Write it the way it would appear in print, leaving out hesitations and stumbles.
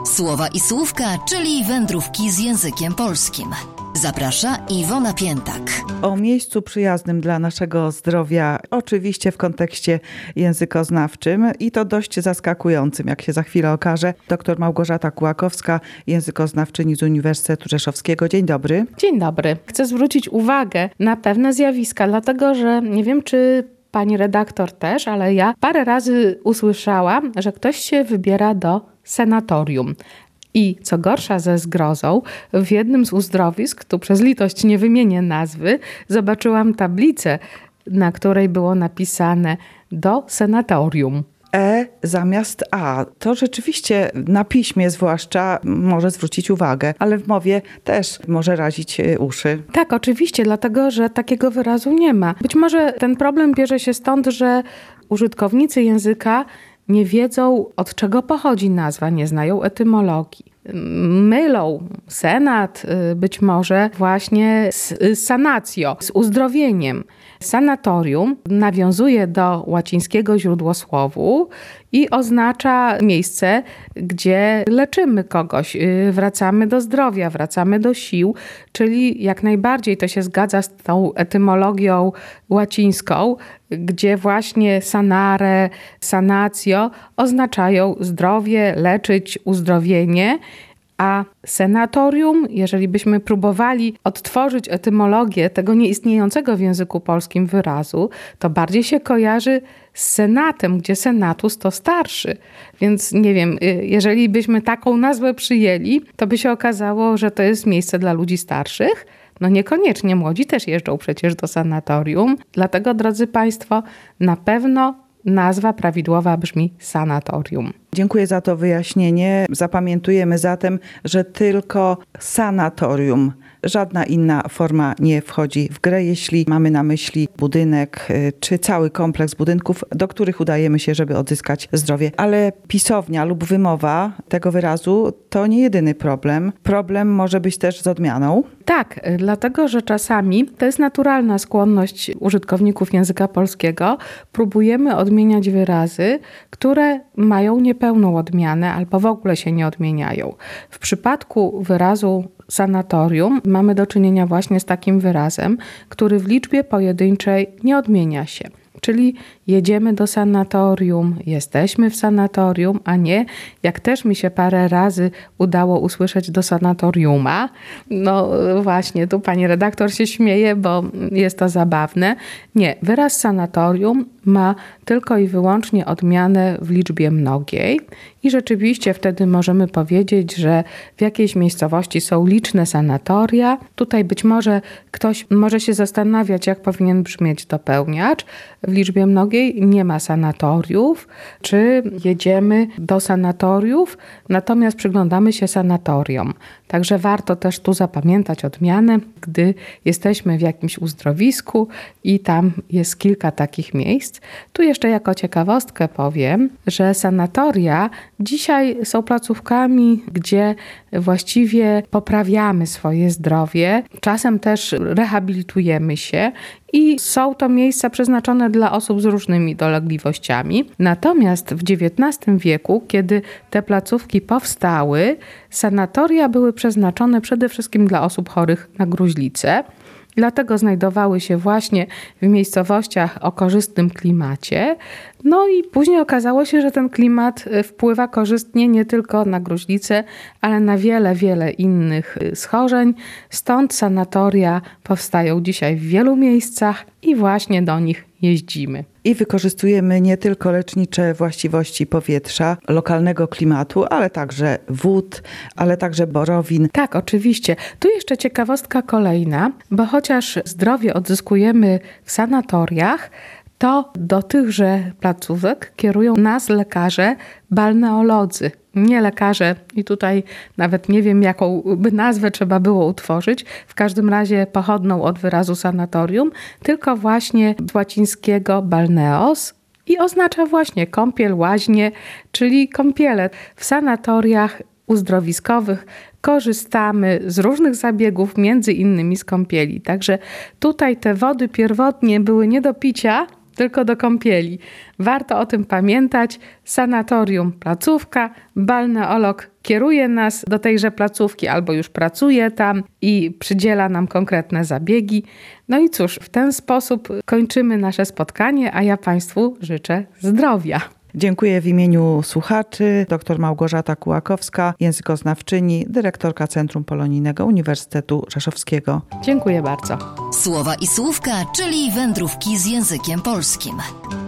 Słowa i słówka, czyli wędrówki z językiem polskim. Zaprasza Iwona Piętak. O miejscu przyjaznym dla naszego zdrowia, oczywiście w kontekście językoznawczym i to dość zaskakującym, jak się za chwilę okaże. Dr Małgorzata Kułakowska, językoznawczyni z Uniwersytetu Rzeszowskiego. Dzień dobry. Dzień dobry. Chcę zwrócić uwagę na pewne zjawiska, dlatego że nie wiem, czy pani redaktor też, ale ja parę razy usłyszałam, że ktoś się wybiera do sanatorium. I co gorsza ze zgrozą, w jednym z uzdrowisk, tu przez litość nie wymienię nazwy, zobaczyłam tablicę, na której było napisane do sanatorium. Zamiast A. To rzeczywiście na piśmie zwłaszcza może zwrócić uwagę, ale w mowie też może razić uszy. Tak, oczywiście, dlatego że takiego wyrazu nie ma. Być może ten problem bierze się stąd, że użytkownicy języka nie wiedzą, od czego pochodzi nazwa, nie znają etymologii. Mylą senat być może właśnie z sanatio, z uzdrowieniem. Sanatorium nawiązuje do łacińskiego źródłosłowu i oznacza miejsce, gdzie leczymy kogoś, wracamy do zdrowia, wracamy do sił, czyli jak najbardziej to się zgadza z tą etymologią łacińską, gdzie właśnie sanare, sanatio oznaczają zdrowie, leczyć, uzdrowienie. A senatorium, jeżeli byśmy próbowali odtworzyć etymologię tego nieistniejącego w języku polskim wyrazu, to bardziej się kojarzy z senatem, gdzie senatus to starszy. Więc nie wiem, jeżeli byśmy taką nazwę przyjęli, to by się okazało, że to jest miejsce dla ludzi starszych. No niekoniecznie, młodzi też jeżdżą przecież do sanatorium. Dlatego, drodzy Państwo, na pewno nazwa prawidłowa brzmi sanatorium. Dziękuję za to wyjaśnienie. Zapamiętujemy zatem, że tylko sanatorium, żadna inna forma nie wchodzi w grę, jeśli mamy na myśli budynek czy cały kompleks budynków, do których udajemy się, żeby odzyskać zdrowie. Ale pisownia lub wymowa tego wyrazu to nie jedyny problem. Problem może być też z odmianą. Tak, dlatego że czasami to jest naturalna skłonność użytkowników języka polskiego. Próbujemy odmieniać wyrazy, które mają niepełną odmianę albo w ogóle się nie odmieniają. W przypadku wyrazu sanatorium mamy do czynienia właśnie z takim wyrazem, który w liczbie pojedynczej nie odmienia się. Czyli jedziemy do sanatorium, jesteśmy w sanatorium, a nie, jak też mi się parę razy udało usłyszeć, do sanatoriuma. No właśnie, tu pani redaktor się śmieje, bo jest to zabawne. Nie, wyraz sanatorium ma tylko i wyłącznie odmianę w liczbie mnogiej i rzeczywiście wtedy możemy powiedzieć, że w jakiejś miejscowości są liczne sanatoria. Tutaj być może ktoś może się zastanawiać, jak powinien brzmieć dopełniacz. W liczbie mnogiej nie ma sanatoriów, czy jedziemy do sanatoriów, natomiast przyglądamy się sanatoriom. Także warto też tu zapamiętać odmianę, gdy jesteśmy w jakimś uzdrowisku i tam jest kilka takich miejsc. Tu jeszcze jako ciekawostkę powiem, że sanatoria dzisiaj są placówkami, gdzie właściwie poprawiamy swoje zdrowie, czasem też rehabilitujemy się i są to miejsca przeznaczone dla osób z różnymi dolegliwościami. Natomiast w XIX wieku, kiedy te placówki powstały, sanatoria były przeznaczone przede wszystkim dla osób chorych na gruźlicę. Dlatego znajdowały się właśnie w miejscowościach o korzystnym klimacie. No i później okazało się, że ten klimat wpływa korzystnie nie tylko na gruźlicę, ale na wiele, wiele innych schorzeń. Stąd sanatoria powstają dzisiaj w wielu miejscach i właśnie do nich jeździmy. I wykorzystujemy nie tylko lecznicze właściwości powietrza, lokalnego klimatu, ale także wód, ale także borowin. Tak, oczywiście. Tu jeszcze ciekawostka kolejna, bo chociaż zdrowie odzyskujemy w sanatoriach, to do tychże placówek kierują nas lekarze balneolodzy. Nie lekarze i tutaj nawet nie wiem, jaką by nazwę trzeba było utworzyć, w każdym razie pochodną od wyrazu sanatorium, tylko właśnie z łacińskiego balneos i oznacza właśnie kąpiel, łaźnie, czyli kąpiele. W sanatoriach uzdrowiskowych korzystamy z różnych zabiegów, między innymi z kąpieli. Także tutaj te wody pierwotnie były nie do picia, tylko do kąpieli. Warto o tym pamiętać. Sanatorium, placówka, balneolog kieruje nas do tejże placówki albo już pracuje tam i przydziela nam konkretne zabiegi. No i cóż, w ten sposób kończymy nasze spotkanie, a ja Państwu życzę zdrowia. Dziękuję w imieniu słuchaczy. Dr Małgorzata Kułakowska, językoznawczyni, dyrektorka Centrum Polonijnego Uniwersytetu Rzeszowskiego. Dziękuję bardzo. Słowa i słówka, czyli wędrówki z językiem polskim.